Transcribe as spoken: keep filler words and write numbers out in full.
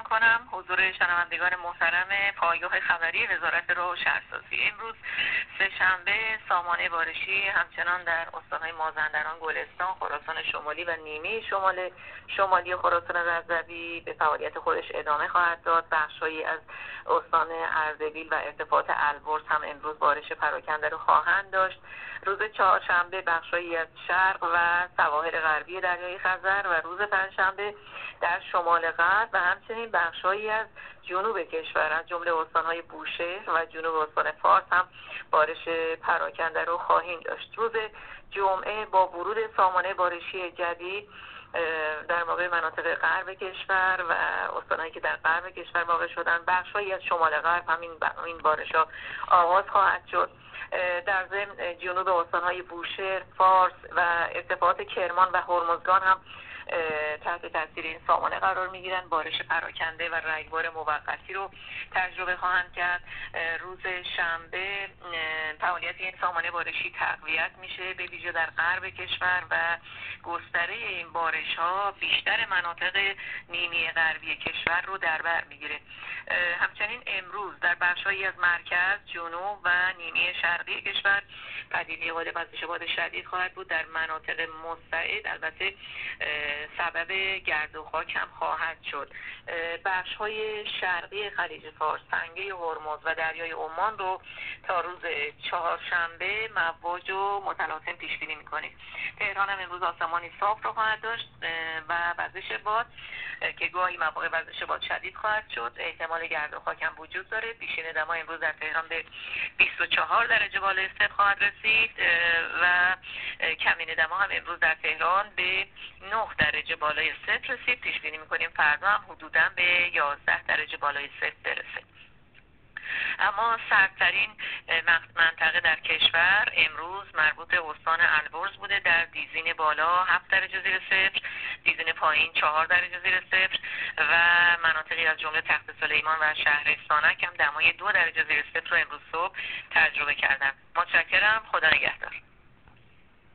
کنم حضور شنوندگان محترم پایگاه خبری وزارت راه و شهرسازی. امروز سه‌شنبه سامانه بارشی همچنان در استان‌های مازندران، گلستان، خراسان شمالی و نیمه شمال شمالی خراسان رضوی به فعالیت خودش ادامه خواهد داد. بخش‌هایی از استان اردبیل و ارتفاعات البرز هم امروز بارش پراکنده رو خواهند داشت. روز چهارشنبه بخش‌هایی از شرق و سواحل غربی دریای خزر و روز پنجشنبه در شمال غرب و همچنین بخش‌هایی از جنوب کشور از جمله استان‌های بوشهر و جنوب استان فارس هم بارش پراکنده رو خواهیم داشت. روز جمعه با ورود سامانه بارشی جدید در واقع مناطق غرب کشور و استان‌هایی که در غرب کشور واقع شدن، بخش‌هایی از شمال غرب همین این بارش‌ها آغاز خواهد شد. در ضمن جنوب استان‌های بوشهر، فارس و ارتفاعات کرمان و هرمزگان هم تحت تاثیر این سامانه قرار میگیرن. بارش پراکنده و رگبار موقتی رو تجربه خواهند کرد. روز شنبه فعالیت این سامانه بارشی تقویت میشه به ویژه در غرب کشور و گستره این بارش ها بیشتر مناطق نیمه غربی کشور رو در بر میگیره. همچنین امروز در بخش‌هایی از مرکز، جنوب و نیمه شرقی کشور پدیده غالب وزش باد شدید خواهد بود. در مناطق مستعد البته سبب گرد و خاک هم خواهد شد. بخش‌های شرقی خلیج فارس، تنگه هرمز و دریای عمان رو تا روز چهارشنبه مواج و متلاطم پیش بینی می‌کنیم. تهران هم امروز آسمانی صاف رو خواهد داشت و وزش باد که گاهی مواقع وزش باد شدید خواهد شد. احتمال گرد و خاک هم وجود داره. پیشین دما امروز در تهران به بیست و چهار درجه بالای صفر خواهد رسید و کمین دما هم امروز در تهران به نه درجه بالای صفر رسید. پیش بینی می‌کنیم فردا هم حدوداً به یازده درجه بالای صفر برسه. اما سردترین منطقه در کشور امروز مربوط به استان البرز بوده. در دیزین بالا هفت درجه زیر صفر، دیزین پایین چهار درجه زیر صفر و مناطقی از جمله تخت سلیمان و شهر سانک هم دمای دو درجه زیر صفر رو امروز صبح تجربه کردن. متشکرم. خدا نگهدار.